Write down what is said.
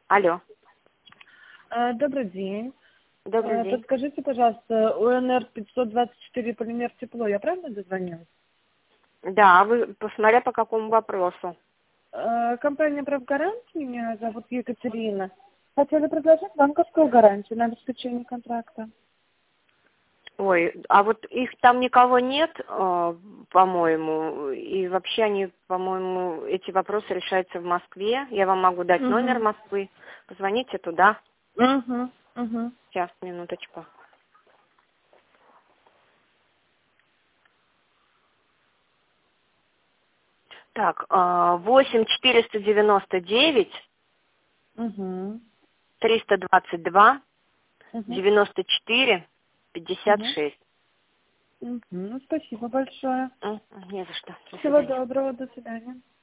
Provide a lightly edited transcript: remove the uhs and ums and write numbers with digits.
Алло. Добрый день. Добрый день. Подскажите, пожалуйста, УНР 524 полимер тепло, я правильно дозвонилась? Да, вы посмотря по какому вопросу. Компания «Правгарант», меня зовут Екатерина. Хотели предложить банковскую гарантию на обеспечение контракта. Ой, а вот их там никого нет, по-моему, и вообще они, по-моему, эти вопросы решаются в Москве. Я вам могу дать номер Москвы. Позвоните туда. Сейчас, минуточку. Так, 8-499 322 94 56. Спасибо большое. Не за что. До Всего свидания. доброго, до свидания.